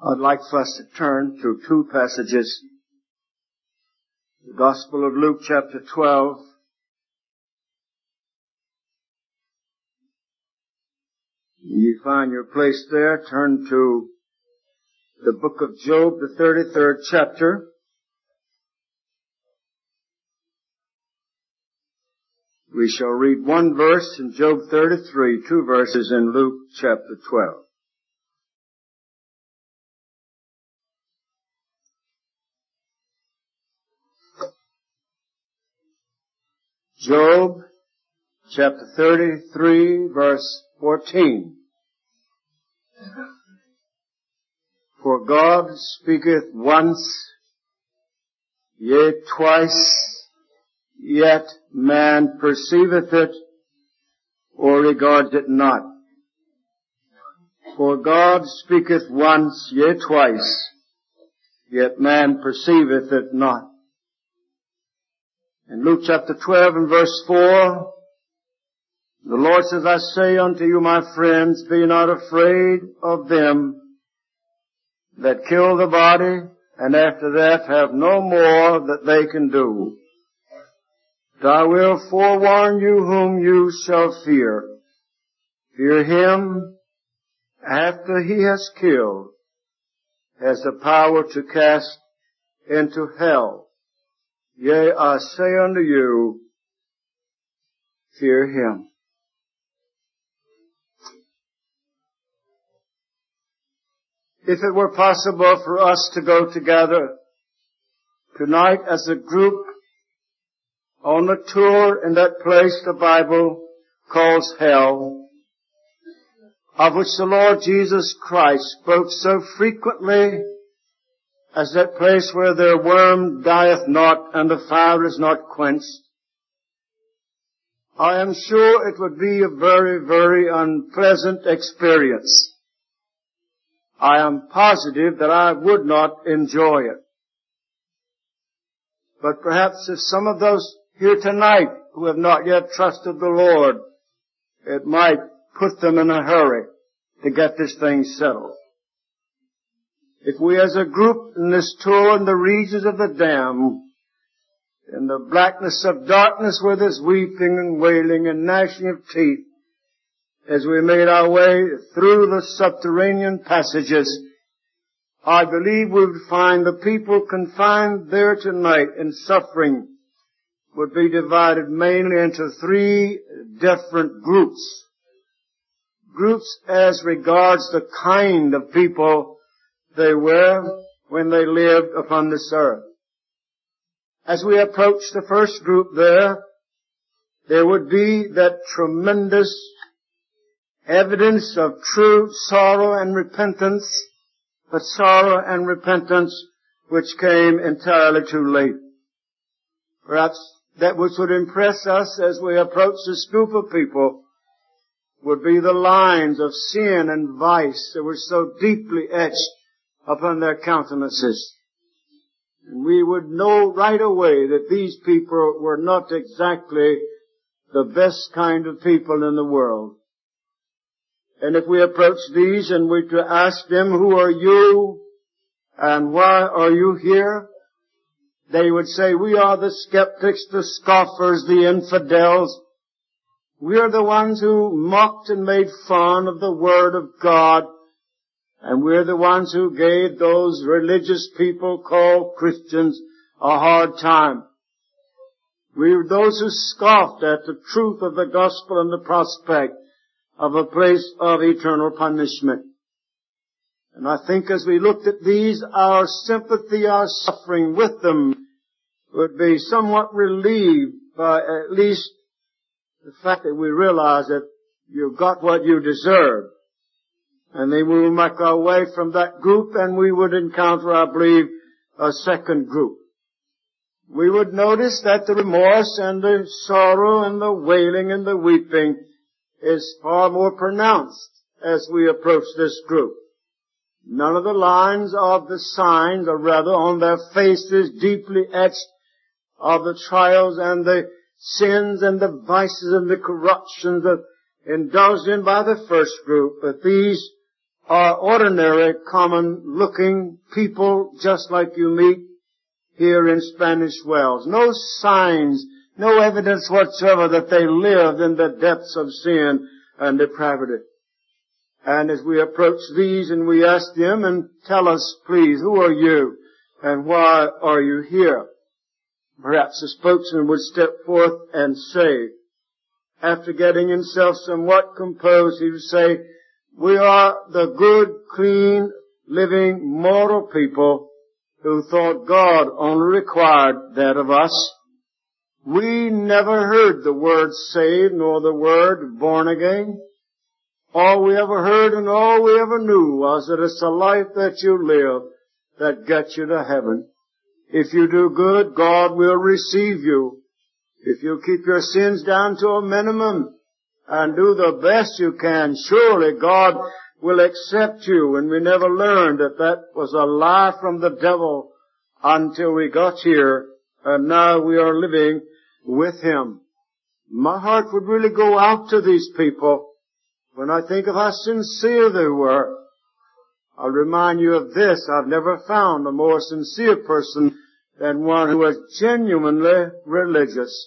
I'd like for us to turn to two passages. The Gospel of Luke chapter 12. You find your place there. Turn to the book of Job, the 33rd chapter. We shall read one verse in Job 33, two verses in Luke chapter 12. Job chapter 33, verse 14. For God speaketh once, yea, twice, yet man perceiveth it, or regards it not. For God speaketh once, yea, twice, yet man perceiveth it not. In Luke chapter 12 and verse 4, the Lord says, I say unto you, my friends, be not afraid of them that kill the body, and after that have no more that they can do. But I will forewarn you whom you shall fear. Fear him after he has killed, has the power to cast into hell. Yea, I say unto you, fear him. If it were possible for us to go together tonight as a group on a tour in that place the Bible calls hell, of which the Lord Jesus Christ spoke so frequently as that place where their worm dieth not and the fire is not quenched, I am sure it would be a very, very unpleasant experience. I am positive that I would not enjoy it. But perhaps if some of those here tonight who have not yet trusted the Lord, it might put them in a hurry to get this thing settled. If we as a group in this tour in the regions of the damned, in the blackness of darkness where there's weeping and wailing and gnashing of teeth, as we made our way through the subterranean passages, I believe we would find the people confined there tonight in suffering would be divided mainly into three different groups. Groups as regards the kind of people they were when they lived upon this earth. As we approach the first group there would be that tremendous evidence of true sorrow and repentance, but sorrow and repentance which came entirely too late. Perhaps that which would impress us as we approach this group of people would be the lines of sin and vice that were so deeply etched upon their countenances. And we would know right away that these people were not exactly the best kind of people in the world. And if we approach these and we to ask them, who are you and why are you here? They would say, we are the skeptics, the scoffers, the infidels. We are the ones who mocked and made fun of the Word of God. And we're the ones who gave those religious people called Christians a hard time. We were those who scoffed at the truth of the gospel and the prospect of a place of eternal punishment. And I think as we looked at these, our sympathy, our suffering with them would be somewhat relieved by at least the fact that we realize that you got what you deserve. And then we will make our way from that group and we would encounter, I believe, a second group. We would notice that the remorse and the sorrow and the wailing and the weeping is far more pronounced as we approach this group. None of the lines of the signs, or rather on their faces, deeply etched of the trials and the sins and the vices and the corruptions that indulged in by the first group, but these are ordinary, common-looking people just like you meet here in Spanish Wells. No signs, no evidence whatsoever that they lived in the depths of sin and depravity. And as we approach these and we ask them, and tell us, please, who are you and why are you here? Perhaps the spokesman would step forth and say, after getting himself somewhat composed, he would say, we are the good, clean, living, moral people who thought God only required that of us. We never heard the word saved nor the word born again. All we ever heard and all we ever knew was that it's a life that you live that gets you to heaven. If you do good, God will receive you. If you keep your sins down to a minimum and do the best you can, surely God will accept you. And we never learned that that was a lie from the devil until we got here, and now we are living with Him. My heart would really go out to these people when I think of how sincere they were. I'll remind you of this. I've never found a more sincere person than one who was genuinely religious,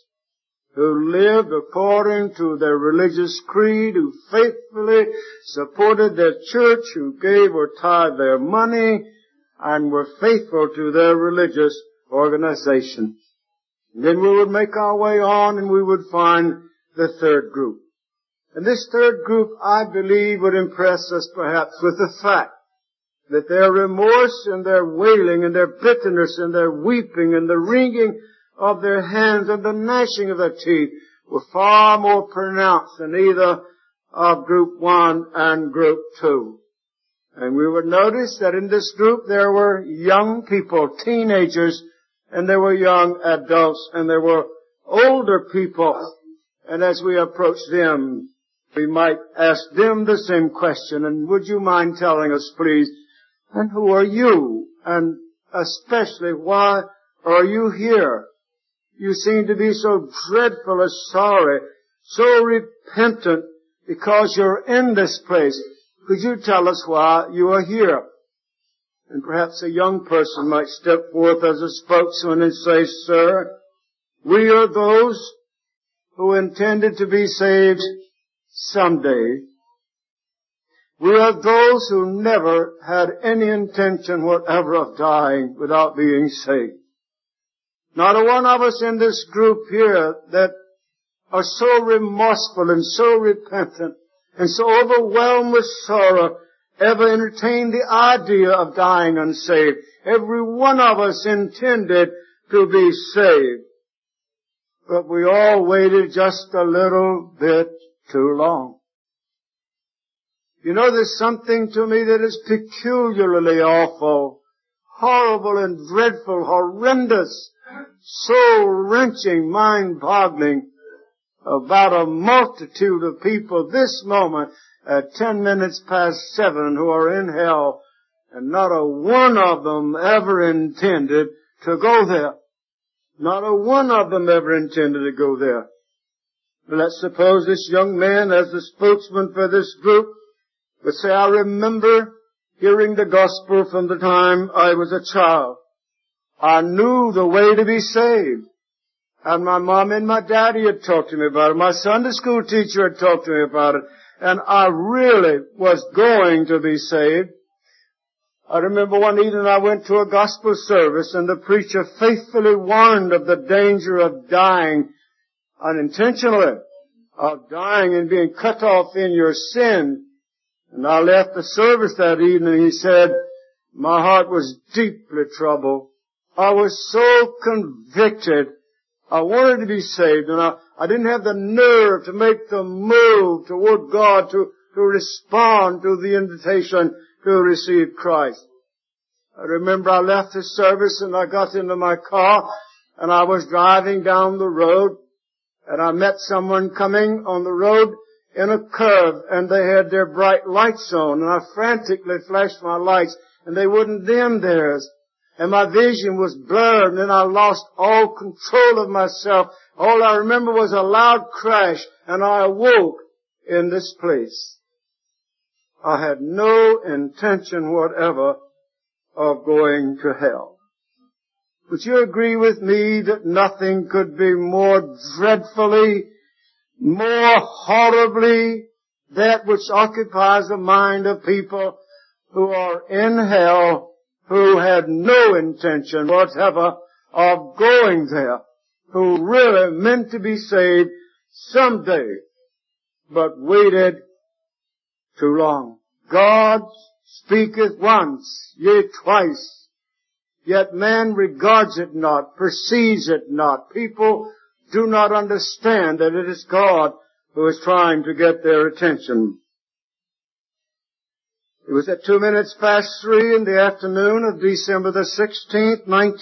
who lived according to their religious creed, who faithfully supported their church, who gave or tithed their money, and were faithful to their religious organization. And then we would make our way on and we would find the third group. And this third group, I believe, would impress us perhaps with the fact that their remorse and their wailing and their bitterness and their weeping and the wringing of their hands and the gnashing of their teeth were far more pronounced than either of group 1 and group 2. And we would notice that in this group there were young people, teenagers, and there were young adults, and there were older people. And as we approach them, we might ask them the same question. And would you mind telling us, please, and who are you? And especially, why are you here? You seem to be so dreadfully sorry, so repentant because you're in this place. Could you tell us why you are here? And perhaps a young person might step forth as a spokesman and say, sir, we are those who intended to be saved someday. We are those who never had any intention whatever of dying without being saved. Not a one of us in this group here that are so remorseful and so repentant and so overwhelmed with sorrow ever entertained the idea of dying unsaved. Every one of us intended to be saved. But we all waited just a little bit too long. You know, there's something to me that is peculiarly awful, horrible and dreadful, horrendous, soul-wrenching, mind-boggling about a multitude of people this moment at 10 minutes past 7 who are in hell, and not a one of them ever intended to go there. Not a one of them ever intended to go there. But let's suppose this young man, as the spokesman for this group, would say, I remember hearing the gospel from the time I was a child. I knew the way to be saved. And my mom and my daddy had talked to me about it. My Sunday school teacher had talked to me about it. And I really was going to be saved. I remember one evening I went to a gospel service and the preacher faithfully warned of the danger of dying unintentionally, of dying and being cut off in your sin. And I left the service that evening. He said, my heart was deeply troubled. I was so convicted. I wanted to be saved, and I didn't have the nerve to make the move toward God to respond to the invitation to receive Christ. I remember I left the service and I got into my car and I was driving down the road and I met someone coming on the road in a curve and they had their bright lights on and I frantically flashed my lights and they wouldn't dim theirs. And my vision was blurred, and then I lost all control of myself. All I remember was a loud crash, and I awoke in this place. I had no intention whatever of going to hell. Would you agree with me that nothing could be more dreadfully, more horribly that which occupies the mind of people who are in hell, who had no intention whatever of going there, who really meant to be saved someday, but waited too long. God speaketh once, yea, twice, yet man regards it not, perceives it not. People do not understand that it is God who is trying to get their attention. It was at 3:02 in the afternoon of December the 16th,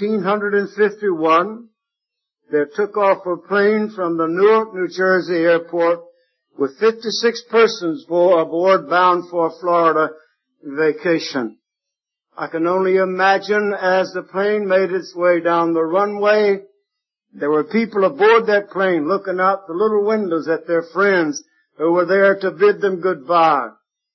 1951. There took off a plane from the Newark, New Jersey airport with 56 persons aboard bound for Florida vacation. I can only imagine as the plane made its way down the runway, there were people aboard that plane looking out the little windows at their friends who were there to bid them goodbye.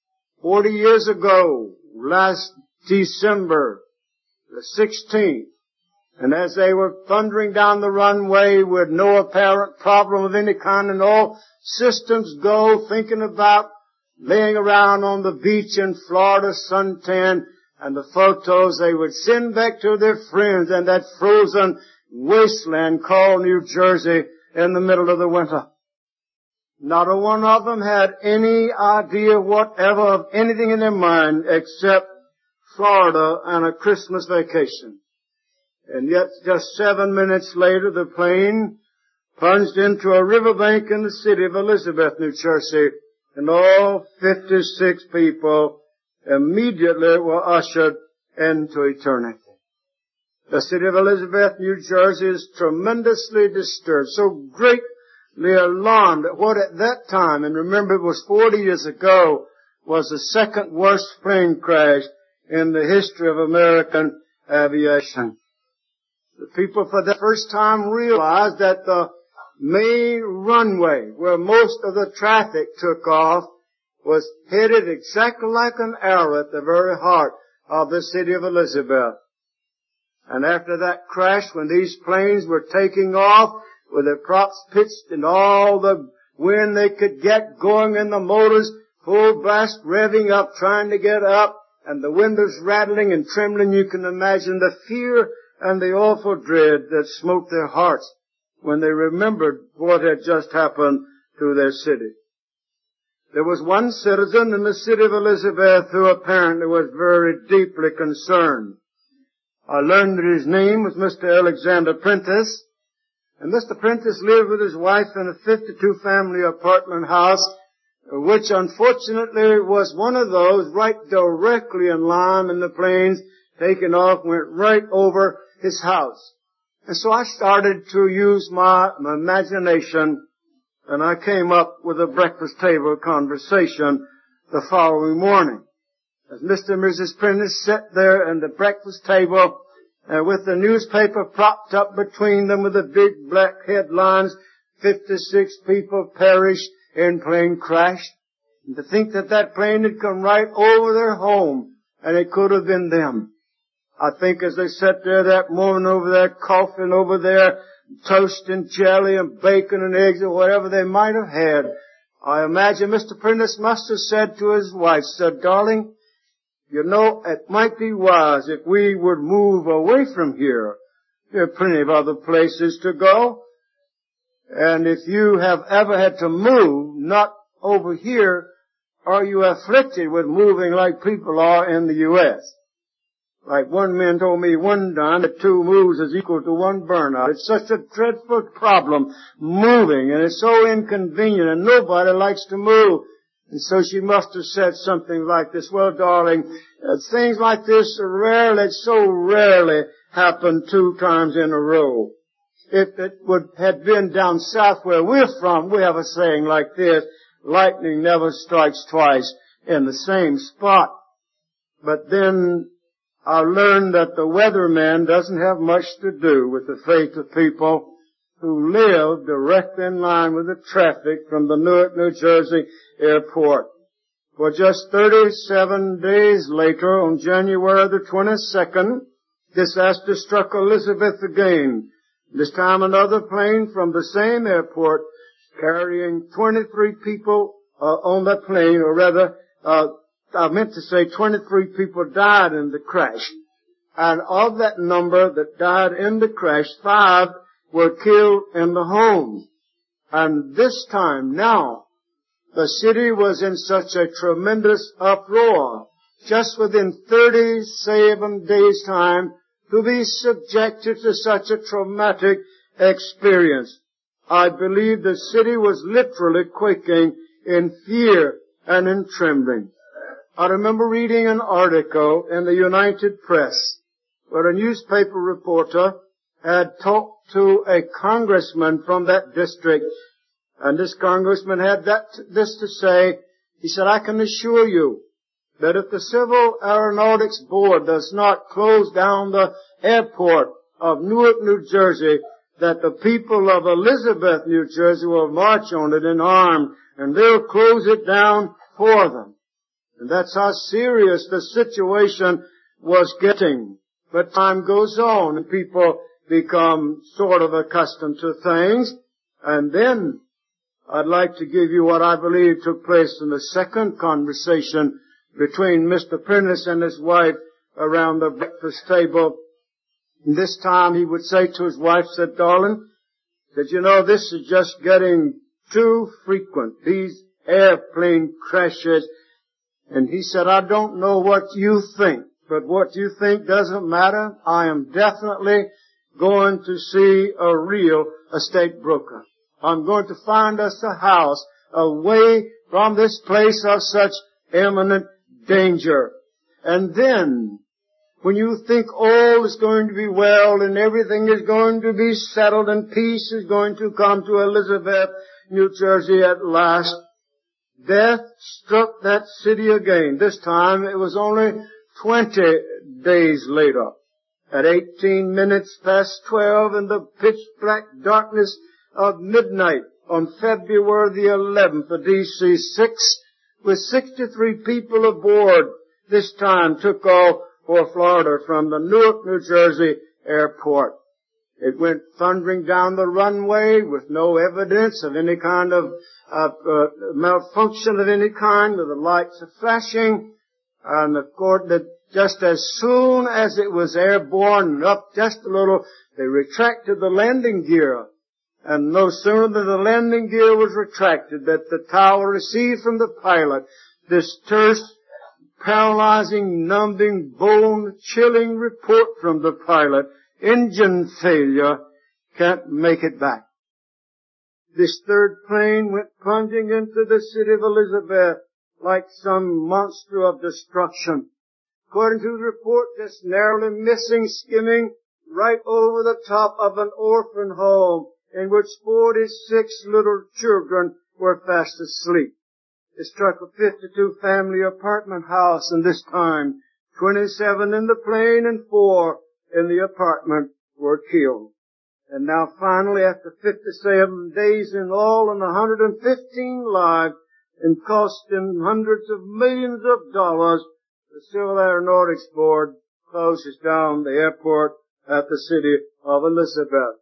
40 years ago, last December the 16th, and as they were thundering down the runway with no apparent problem of any kind and all systems go, thinking about laying around on the beach in Florida, suntan, and the photos they would send back to their friends in that frozen wasteland called New Jersey in the middle of the winter. Not a one of them had any idea whatever of anything in their mind except Florida and a Christmas vacation. And yet just 7 minutes later the plane plunged into a riverbank in the city of Elizabeth, New Jersey, and all 56 people immediately were ushered into eternity. The city of Elizabeth, New Jersey is tremendously disturbed, so greatly alarmed at what at that time, and remember it was 40 years ago, was the second worst plane crash in the history of American aviation. The people for the first time realized that the main runway where most of the traffic took off was headed exactly like an arrow at the very heart of the city of Elizabeth. And after that crash, when these planes were taking off with their props pitched and all the wind they could get going in the motors, full blast revving up, trying to get up, and the windows rattling and trembling, you can imagine the fear and the awful dread that smote their hearts when they remembered what had just happened to their city. There was one citizen in the city of Elizabeth who apparently was very deeply concerned. I learned that his name was Mr. Alexander Prentice, and Mr. Prentice lived with his wife in a 52-family apartment house, which unfortunately was one of those right directly in line, and the planes taking off went right over his house. And so I started to use my imagination, and I came up with a breakfast table conversation the following morning. As Mr. and Mrs. Prentice sat there at the breakfast table, with the newspaper propped up between them with the big black headlines, 56 people perished in plane crash. And to think that that plane had come right over their home, and it could have been them. I think as they sat there that morning over there coughing over their toast and jelly and bacon and eggs or whatever they might have had, I imagine Mr. Prentice must have said to his wife, said, "Darling, you know, it might be wise if we would move away from here. There are plenty of other places to go. And if you have ever had to move, not over here, are you afflicted with moving like people are in the U.S.? Like one man told me one time that 2 moves is equal to 1 burnout. It's such a dreadful problem, moving, and it's so inconvenient, and nobody likes to move. And so she must have said something like this, "Well, darling, things like this so rarely happen 2 times in a row. If it had been down south where we're from, we have a saying like this, lightning never strikes twice in the same spot." But then I learned that the weatherman doesn't have much to do with the fate of people who live directly in line with the traffic from the Newark, New Jersey airport. For just 37 days later, on January the 22nd, disaster struck Elizabeth again. This time another plane from the same airport carrying 23 people on that plane, or rather, I meant to say 23 people died in the crash. And of that number that died in the crash, 5 were killed in the home. And this time now, the city was in such a tremendous uproar, just within 37 days' time, to be subjected to such a traumatic experience. I believe the city was literally quaking in fear and in trembling. I remember reading an article in the United Press where a newspaper reporter had talked to a congressman from that district, and this congressman had this to say. He said, I can assure you that if the Civil Aeronautics Board does not close down the airport of Newark, New Jersey, that the people of Elizabeth, New Jersey will march on it in arms, and they'll close it down for them. And that's how serious the situation was getting. But time goes on, and people become sort of accustomed to things. And then I'd like to give you what I believe took place in the second conversation between Mr. Prentice and his wife around the breakfast table. And this time he would say to his wife, said, darling, that you know, this is just getting too frequent, these airplane crashes. And he said, I don't know what you think, but what you think doesn't matter. I am definitely going to see a real estate broker. I'm going to find us a house away from this place of such imminent danger. And then, when you think all is going to be well and everything is going to be settled and peace is going to come to Elizabeth, New Jersey at last, death struck that city again. This time it was only 20 days later. At 18 minutes past 12 in the pitch black darkness of midnight on February the 11th, the DC-6, with 63 people aboard, this time took off for Florida from the Newark, New Jersey airport. It went thundering down the runway with no evidence of any kind of malfunction of any kind, with the lights flashing. And of course, that just as soon as it was airborne, up just a little, they retracted the landing gear. And no sooner than the landing gear was retracted that the tower received from the pilot this terse, paralyzing, numbing, bone-chilling report from the pilot. Engine failure, can't make it back. This third plane went plunging into the city of Elizabeth like some monster of destruction. According to the report, just narrowly missing, skimming right over the top of an orphan home in which 46 little children were fast asleep. It struck a 52-family apartment house, and this time 27 in the plane and 4 in the apartment were killed. And now finally, after 57 days in all and 115 lives and costing hundreds of millions of dollars, the Civil Aeronautics Board closes down the airport at the city of Elizabeth.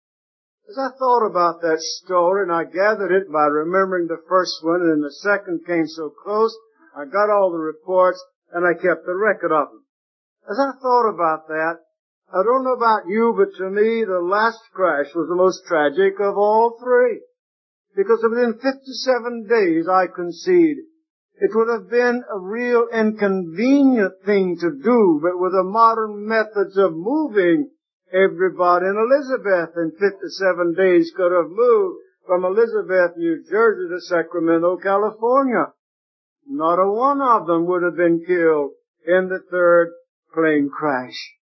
As I thought about that story, and I gathered it by remembering the first one, and then the second came so close, I got all the reports, and I kept the record of them. As I thought about that, I don't know about you, but to me, the last crash was the most tragic of all three. Because within 57 days, I concede, it would have been a real inconvenient thing to do, but with the modern methods of moving everybody in Elizabeth in 57 days could have moved from Elizabeth, New Jersey to Sacramento, California. Not a one of them would have been killed in the third plane crash.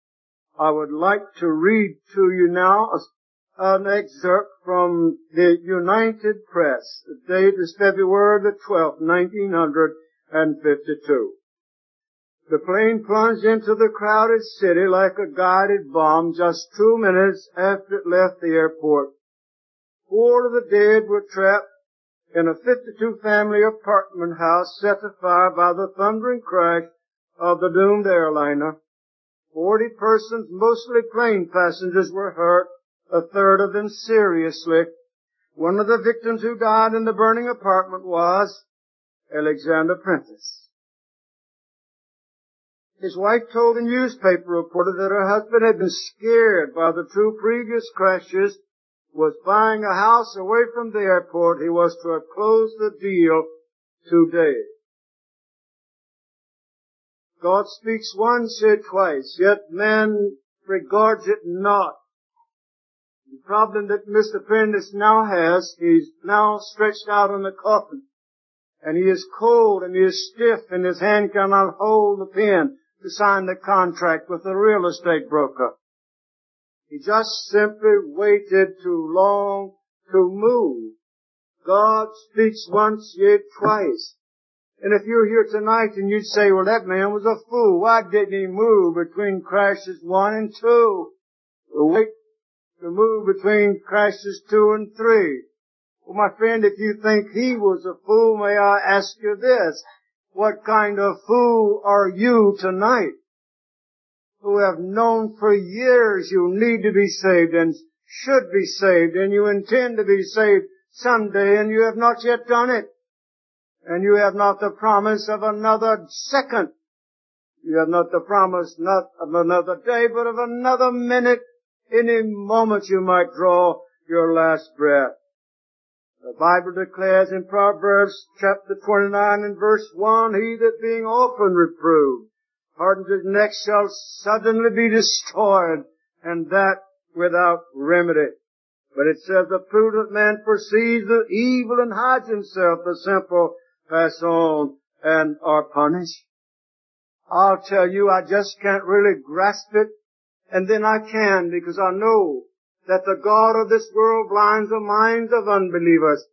I would like to read to you now an excerpt from the United Press. The date is February the 12th, 1952. The plane plunged into the crowded city like a guided bomb just 2 minutes after it left the airport. 4 of the dead were trapped in a 52-family apartment house set afire by the thundering crash of the doomed airliner. 40 persons, mostly plane passengers, were hurt, a third of them seriously. One of the victims who died in the burning apartment was Alexander Prentice. His wife told a newspaper reporter that her husband had been scared by the 2 previous crashes, was buying a house away from the airport. He was to have closed the deal today. God speaks once, yet twice, yet man regards it not. The problem that Mr. Prentice now has, he's now stretched out on the coffin, and he is cold and he is stiff, and his hand cannot hold the pen to sign the contract with the real estate broker. He just simply waited too long to move. God speaks once, yet twice. And if you're here tonight and you'd say, well, that man was a fool. Why didn't he move between crashes 1 and 2? Wait to move between crashes 2 and 3. Well, my friend, if you think he was a fool, may I ask you this? What kind of fool are you tonight? Who have known for years you need to be saved and should be saved, and you intend to be saved someday, and you have not yet done it. And you have not the promise of another second. You have not the promise not of another day, but of another minute. Any moment you might draw your last breath. The Bible declares in Proverbs chapter 29 and verse 1, he that being often reproved hardens his neck shall suddenly be destroyed, and that without remedy. But it says, the prudent man perceives the evil and hides himself. The simple pass on and are punished. I'll tell you, I just can't really grasp it. And then I can, because I know that the God of this world blinds the minds of unbelievers.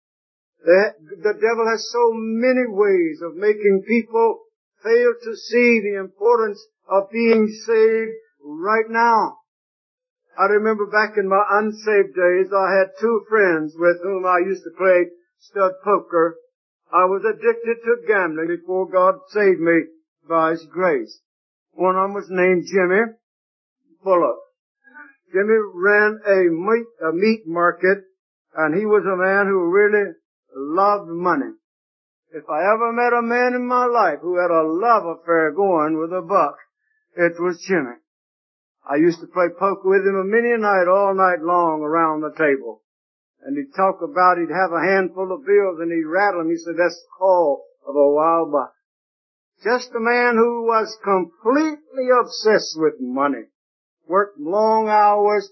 The devil has so many ways of making people fail to see the importance of being saved right now. I remember back in my unsaved days, I had 2 friends with whom I used to play stud poker. I was addicted to gambling before God saved me by His grace. One of them was named Jimmy Bullock. Jimmy ran a meat market, and he was a man who really loved money. If I ever met a man in my life who had a love affair going with a buck, it was Jimmy. I used to play poker with him many a night, all night long around the table. And he'd talk about, he'd have a handful of bills and he'd rattle them. He said, that's the call of a wild buck. Just a man who was completely obsessed with money. Worked long hours.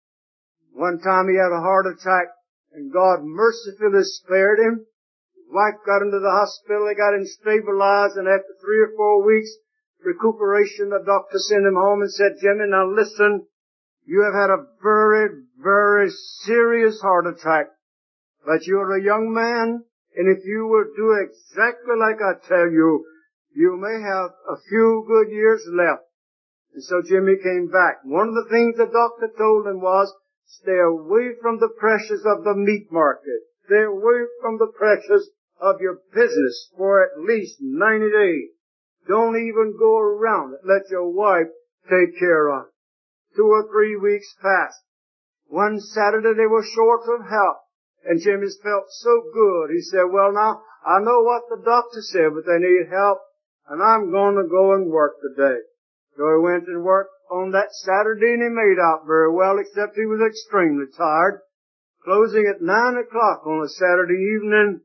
One time he had a heart attack and God mercifully spared him. His wife got into the hospital, they got him stabilized, and after 3 or 4 weeks recuperation, the doctor sent him home and said, Jimmy, now listen, you have had a very, very serious heart attack, but you're a young man, and if you will do exactly like I tell you, you may have a few good years left. And so Jimmy came back. One of the things the doctor told him was, stay away from the pressures of the meat market. Stay away from the pressures of your business for at least 90 days. Don't even go around it. Let your wife take care of it. 2 or 3 weeks passed. One Saturday they were short of help, and Jimmy felt so good. He said, well, now, I know what the doctor said, but they need help, and I'm going to go and work today. So he went and worked on that Saturday, and he made out very well, except he was extremely tired. Closing at 9 o'clock on a Saturday evening,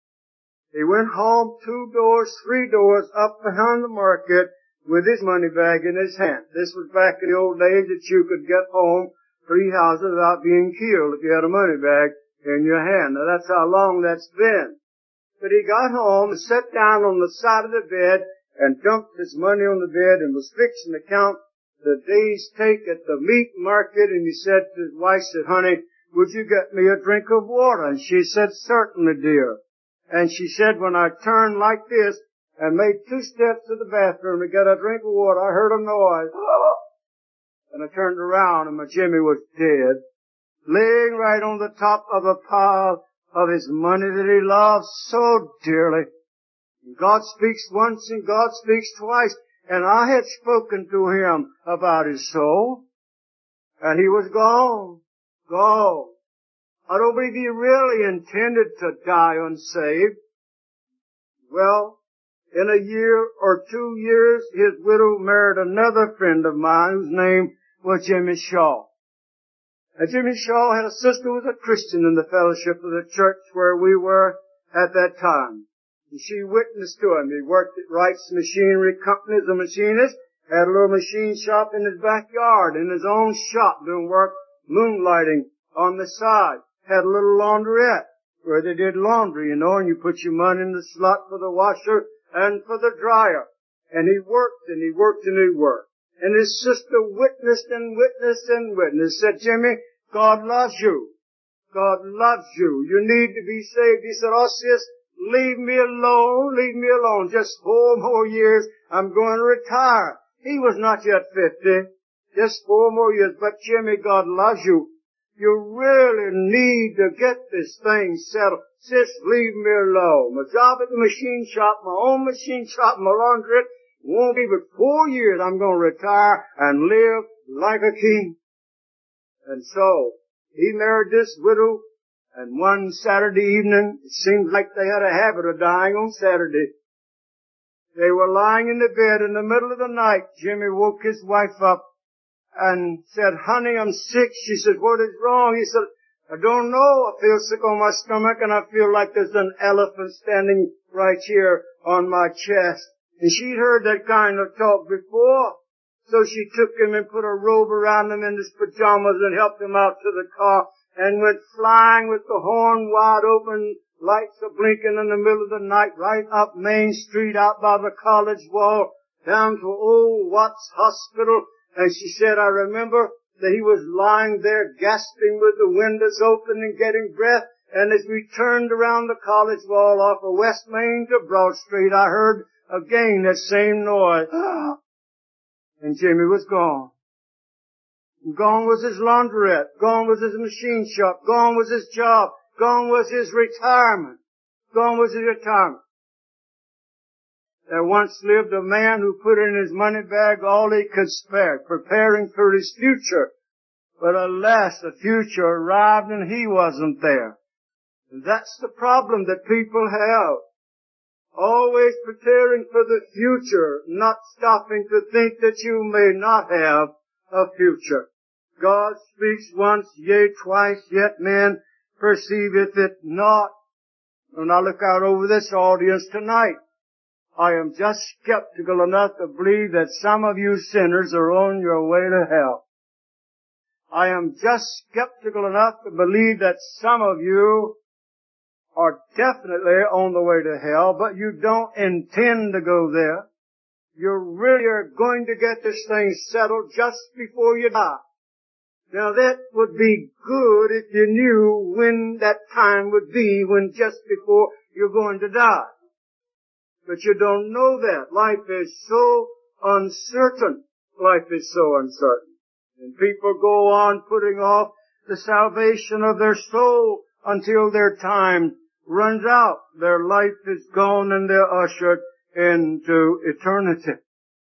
he went home 2 doors, 3 doors up behind the market with his money bag in his hand. This was back in the old days that you could get home 3 houses without being killed if you had a money bag in your hand. Now that's how long that's been. But he got home and sat down on the side of the bed and dumped his money on the bed and was fixing to count the day's take at the meat market. And he said to his wife, said, honey, would you get me a drink of water? And she said, certainly, dear. And she said, when I turned like this and made 2 steps to the bathroom to get a drink of water, I heard a noise. And I turned around and my Jimmy was dead, laying right on the top of a pile of his money that he loved so dearly. God speaks once and God speaks twice. And I had spoken to him about his soul. And he was gone. Gone. I don't believe he really intended to die unsaved. Well, in a year or 2 years, his widow married another friend of mine whose name was Jimmy Shaw. And Jimmy Shaw had a sister who was a Christian in the fellowship of the church where we were at that time. And she witnessed to him. He worked at Wright's Machinery Company as a machinist, had a little machine shop in his backyard, in his own shop, doing work, moonlighting on the side. Had a little laundrette where they did laundry, and you put your money in the slot for the washer and for the dryer. And he worked, and he worked, and he worked. And his sister witnessed and witnessed and witnessed. Said, Jimmy, God loves you. God loves you. You need to be saved. He said, oh sis, leave me alone, leave me alone. Just 4 more years, I'm going to retire. He was not yet 50. Just 4 more years. But Jimmy, God loves you. You really need to get this thing settled. Sis, leave me alone. My job at the machine shop, my own machine shop, my laundrette, won't be but 4 years. I'm going to retire and live like a king. And so, he married this widow, and one Saturday evening, it seemed like they had a habit of dying on Saturday. They were lying in the bed in the middle of the night. Jimmy woke his wife up and said, honey, I'm sick. She said, what is wrong? He said, I don't know. I feel sick on my stomach and I feel like there's an elephant standing right here on my chest. And she'd heard that kind of talk before. So she took him and put a robe around him in his pajamas and helped him out to the car and went flying with the horn wide open, lights a blinking in the middle of the night, right up Main Street out by the college wall, down to old Watts Hospital. And she said, I remember that he was lying there gasping with the windows open and getting breath. And as we turned around the college wall off of West Main to Broad Street, I heard again that same noise. And Jimmy was gone. Gone was his laundrette. Gone was his machine shop. Gone was his job. Gone was his retirement. Gone was his retirement. There once lived a man who put in his money bag all he could spare, preparing for his future. But alas, the future arrived and he wasn't there. And that's the problem that people have. Always preparing for the future, not stopping to think that you may not have a future. God speaks once, yea, twice, yet man perceiveth it not. When I look out over this audience tonight, I am just skeptical enough to believe that some of you sinners are on your way to hell. I am just skeptical enough to believe that some of you are definitely on the way to hell, but you don't intend to go there. You really are going to get this thing settled just before you die. Now that would be good if you knew when that time would be, when just before you're going to die. But you don't know that. Life is so uncertain. Life is so uncertain. And people go on putting off the salvation of their soul until their time runs out. Their life is gone and they're ushered into eternity.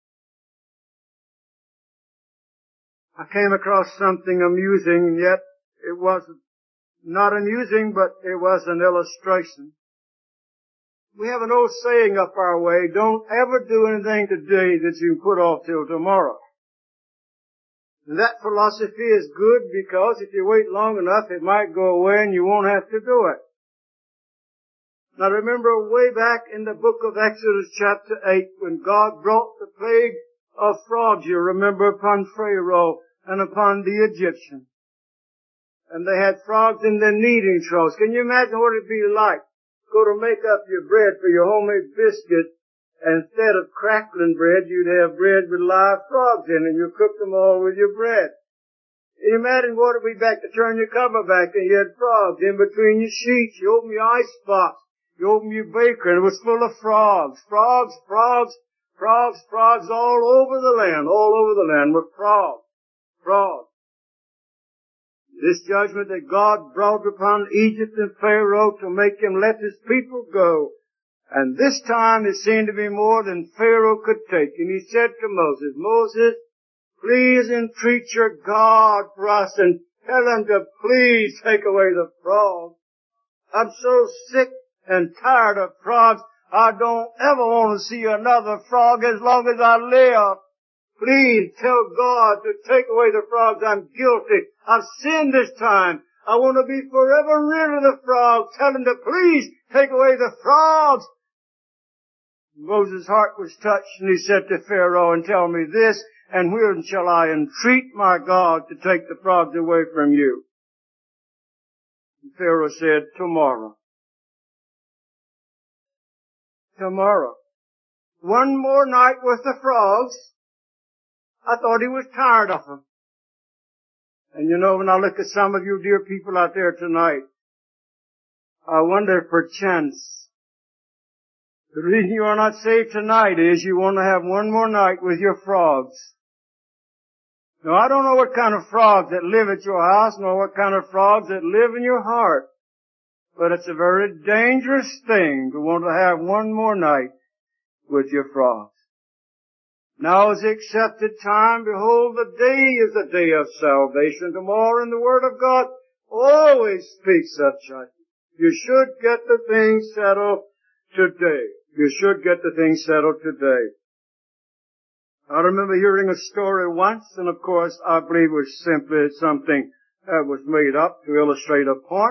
I came across something amusing, yet it was not amusing, but it was an illustration. We have an old saying up our way, don't ever do anything today that you can put off till tomorrow. And that philosophy is good because if you wait long enough, it might go away and you won't have to do it. Now remember way back in the book of Exodus chapter 8, when God brought the plague of frogs, you remember, upon Pharaoh and upon the Egyptians. And they had frogs in their kneading troughs. Can you imagine what it'd be like? Go to make up your bread for your homemade biscuit, and instead of crackling bread, you'd have bread with live frogs in it, and you cook them all with your bread. Can you imagine what it'd be back to turn your cover back and you had frogs in between your sheets? You open your ice box, you open your baker, and it was full of frogs. Frogs, frogs, frogs, frogs all over the land with frogs. Frogs. This judgment that God brought upon Egypt and Pharaoh to make him let his people go. And this time it seemed to be more than Pharaoh could take. And he said to Moses, Moses, please entreat your God for us and tell him to please take away the frogs. I'm so sick and tired of frogs. I don't ever want to see another frog as long as I live. Please tell God to take away the frogs. I'm guilty. I've sinned this time. I want to be forever rid of the frogs. Tell him to please take away the frogs. Moses' heart was touched, and he said to Pharaoh, and tell me this, and when shall I entreat my God to take the frogs away from you? And Pharaoh said, tomorrow. Tomorrow. One more night with the frogs. I thought he was tired of them. And you know, when I look at some of you dear people out there tonight, I wonder perchance the reason you are not saved tonight is you want to have one more night with your frogs. Now, I don't know what kind of frogs that live at your house, nor what kind of frogs that live in your heart. But it's a very dangerous thing to want to have one more night with your frogs. Now is the accepted time. Behold, the day is the day of salvation. Tomorrow in the Word of God always speaks such a. You should get the thing settled today. You should get the thing settled today. I remember hearing a story once, and of course I believe it was simply something that was made up to illustrate a point.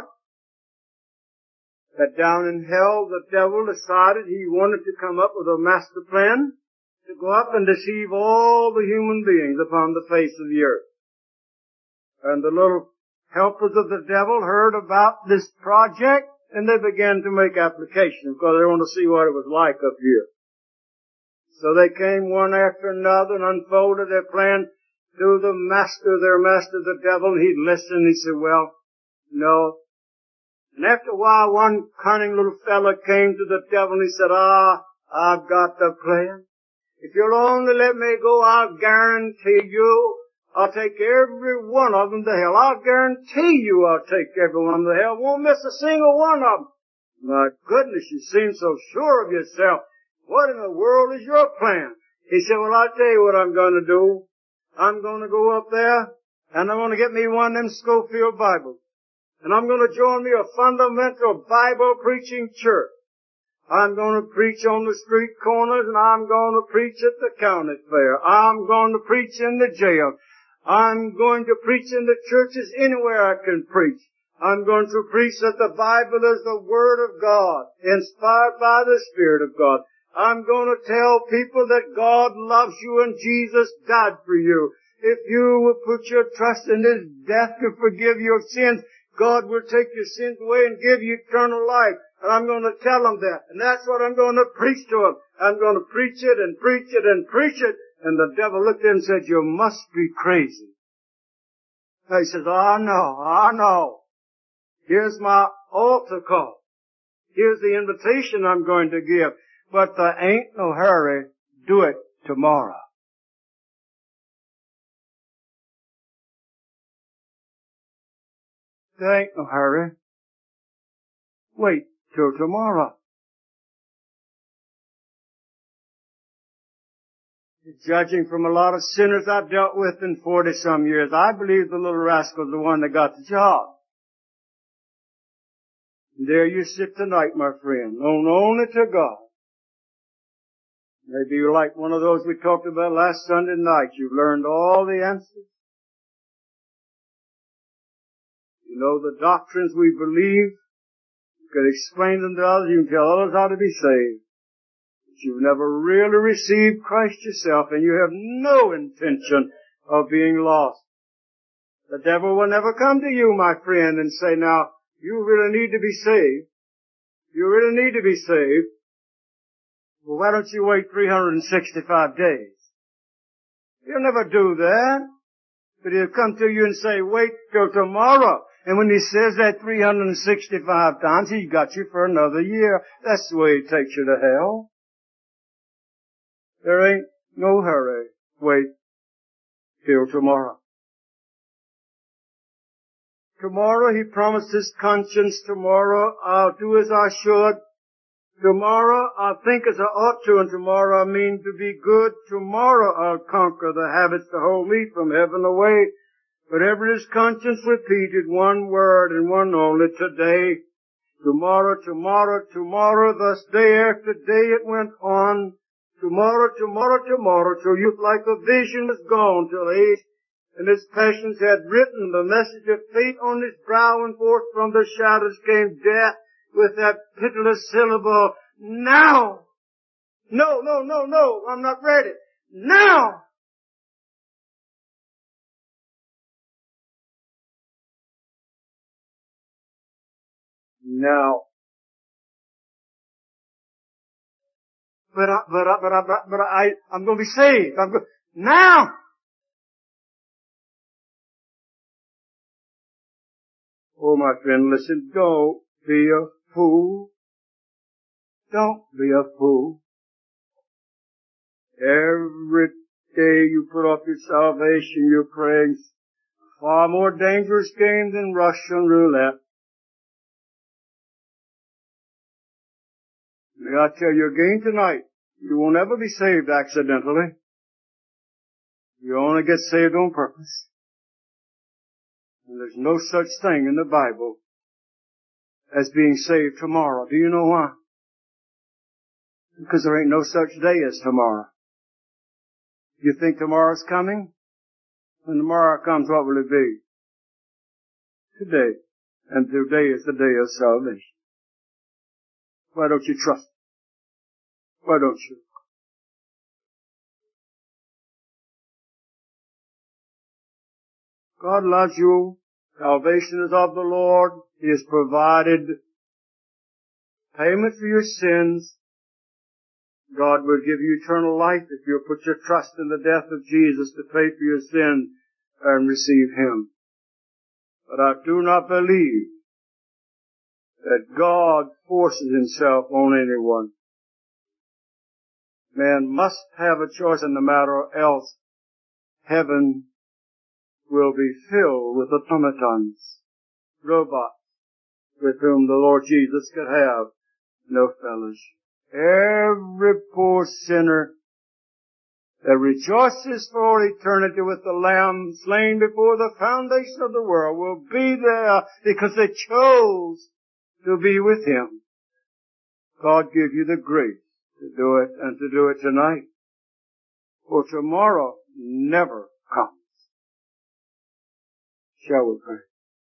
That down in hell the devil decided he wanted to come up with a master plan to go up and deceive all the human beings upon the face of the earth. And the little helpers of the devil heard about this project, and they began to make application because they wanted to see what it was like up here. So they came one after another and unfolded their plan to their master, the devil, and he'd listen and he'd say, well, no. And after a while, one cunning little fella came to the devil and he said, I've got the plan. If you'll only let me go, I'll guarantee you I'll take every one of them to hell. I'll guarantee you I'll take every one of them to hell. Won't miss a single one of them. My goodness, you seem so sure of yourself. What in the world is your plan? He said, well, I'll tell you what I'm going to do. I'm going to go up there, and I'm going to get me one of them Schofield Bibles. And I'm going to join me a fundamental Bible preaching church. I'm going to preach on the street corners, and I'm going to preach at the county fair. I'm going to preach in the jail. I'm going to preach in the churches anywhere I can preach. I'm going to preach that the Bible is the Word of God, inspired by the Spirit of God. I'm going to tell people that God loves you and Jesus died for you. If you will put your trust in His death to forgive your sins, God will take your sins away and give you eternal life. And I'm going to tell them that. And that's what I'm going to preach to them. I'm going to preach it and preach it and preach it. And the devil looked at him and said, you must be crazy. And he says, I know. Here's my altar call. Here's the invitation I'm going to give. But there ain't no hurry. Do it tomorrow. There ain't no hurry. Wait till tomorrow. Judging from a lot of sinners I've dealt with in 40-some years, I believe the little rascal's the one that got the job. And there you sit tonight, my friend, known only to God. Maybe you're like one of those we talked about last Sunday night. You've learned all the answers. You know the doctrines we believe. You can explain them to others. You can tell others how to be saved. But you've never really received Christ yourself, and you have no intention of being lost. The devil will never come to you, my friend, and say, now, you really need to be saved. You really need to be saved. Well, why don't you wait 365 days? He'll never do that. But he'll come to you and say, wait till tomorrow. And when he says that 365 times, he's got you for another year. That's the way he takes you to hell. There ain't no hurry. Wait till tomorrow. Tomorrow he promised his conscience, tomorrow I'll do as I should. Tomorrow I'll think as I ought to, and tomorrow I mean to be good. Tomorrow I'll conquer the habits that hold me from heaven away. But ever his conscience repeated one word and one only, today. Tomorrow, tomorrow, tomorrow, thus day after day it went on. Tomorrow, tomorrow, tomorrow, till youth like a vision was gone, till age and his passions had written the message of fate on his brow, and forth from the shadows came death with that pitiless syllable, now! No, no, no, no, I'm not ready. Now! Now. I'm going to be saved. Now! Oh, my friend, listen, don't be a fool. Don't be a fool. Every day you put off your salvation, you're playing a far more dangerous game than Russian roulette. May I tell you again tonight, you will never be saved accidentally. You only get saved on purpose. And there's no such thing in the Bible as being saved tomorrow. Do you know why? Because there ain't no such day as tomorrow. You think tomorrow's coming? When tomorrow comes, what will it be? Today. And today is the day of salvation. Why don't you trust it? Why don't you? God loves you. Salvation is of the Lord. He has provided payment for your sins. God will give you eternal life if you'll put your trust in the death of Jesus to pay for your sins and receive Him. But I do not believe that God forces Himself on anyone. Man must have a choice in the matter, or else heaven will be filled with automatons, robots, with whom the Lord Jesus could have no fellowship. Every poor sinner that rejoices for eternity with the Lamb slain before the foundation of the world will be there because they chose to be with Him. God give you the grace to do it, and to do it tonight. For tomorrow never comes. Shall we pray?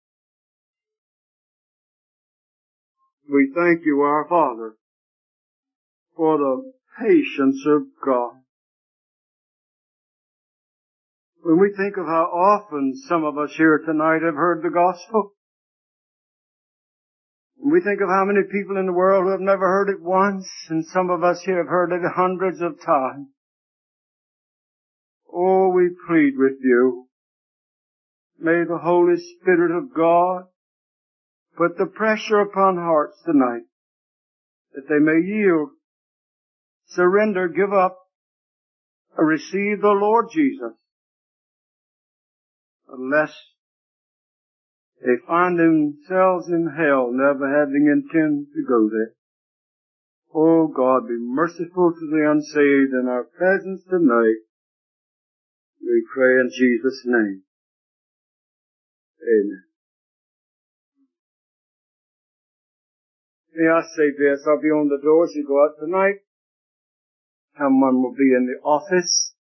We thank you, our Father, for the patience of God. When we think of how often some of us here tonight have heard the gospel, when we think of how many people in the world who have never heard it once, and some of us here have heard it hundreds of times, oh, we plead with you. May the Holy Spirit of God put the pressure upon hearts tonight that they may yield, surrender, give up, or receive the Lord Jesus, unless they find themselves in hell, never having intended to go there. Oh God, be merciful to the unsaved in our presence tonight. We pray in Jesus' name. Amen. May I say this, I'll be on the door as you go out tonight. Someone will be in the office.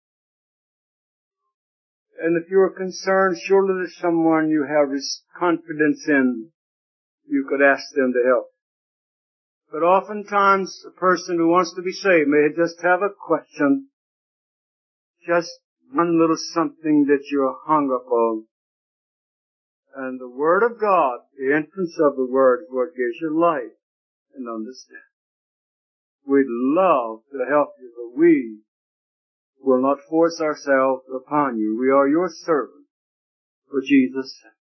And if you're concerned, surely there's someone you have confidence in. You could ask them to help. But oftentimes, a person who wants to be saved may just have a question. Just one little something that you're hung up on. And the Word of God, the entrance of the Word, is what gives you life and understanding. We'd love to help you, but we will not force ourselves upon you. We are your servants for Jesus' sake.